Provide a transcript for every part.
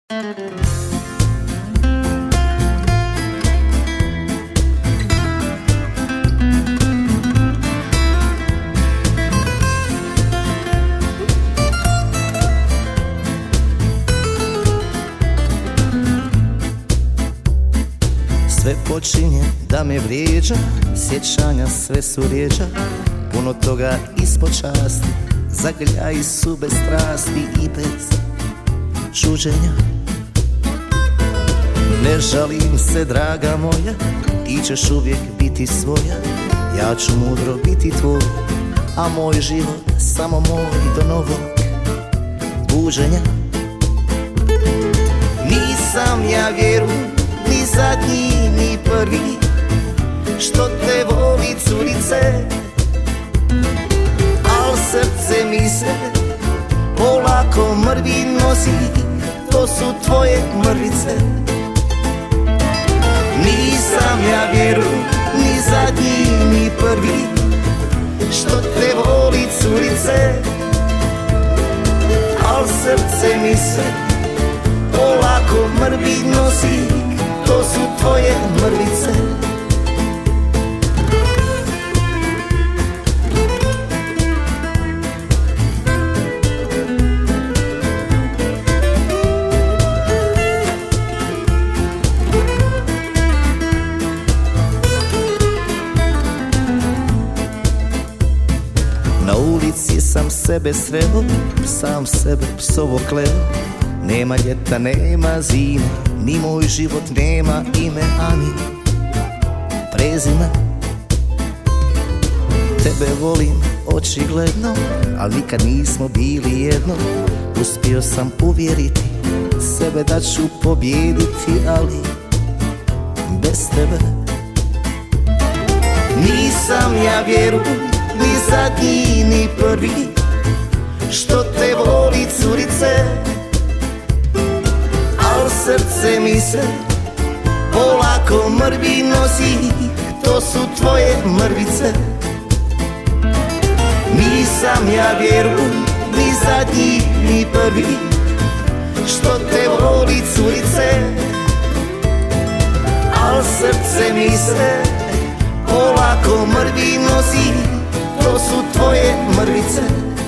Sve počinje da me vrijeđa, sjećanja sve su rijeđa, puno toga ispod časti, zagrljaji su bez strasti i bez čuđenja. Ne žalim se, draga moja, ti ćeš uvijek biti svoja, ja ću mudro biti tvoj, a moj život samo moj do novog buđenja. Nisam ja, vjerujem, ni zadnji ni prvi što te voli, curice, al srce mi se polako mrvi nosi, to su tvoje mrvice. Nisam ja, vjerujem, ni zadnji ni prvi što te voli, curice, al srce mi se polako mrvi nosi, to su tvoje mrvice. Na ulici sam sebe sreo, sam sebe psovo kleo. Nema ljeta, nema zime, ni moj život nema ime, ani prezime. Tebe volim očigledno, al nikad nismo bili jedno. Uspio sam uvjeriti sebe da ću pobijediti, ali bez tebe. Nisam ja, vjerujem, ni zadnji ni prvi što te voli, curice, al srce mi se polako mrvi nosi, to su tvoje mrvice. Nisam ja, vjerujem, ni zadnji ni prvi što te voli, curice, al srce mi se polako mrvi nosi, to su tvoje mrvice.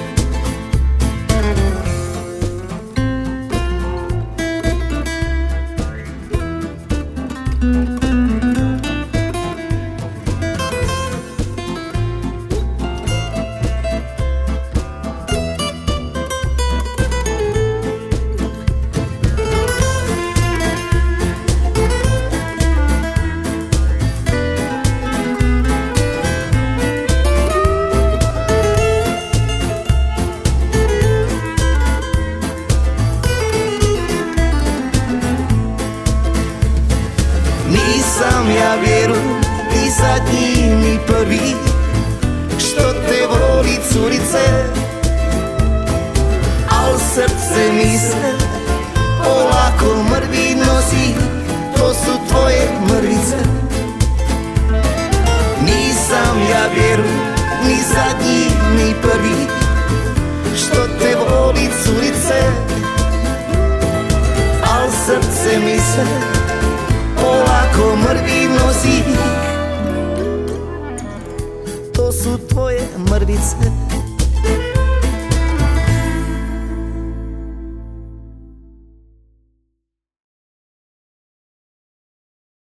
Nisam ja, vjerujem, ni zadnji ni prvi što te voli, curice, al srce mi se polako mrvi nosi, to su tvoje mrvice. Nisam ja, vjerujem, ni zadnji ni prvi što te voli, curice, al srce mi se polako mrvi nosi, to su tvoje mrvice.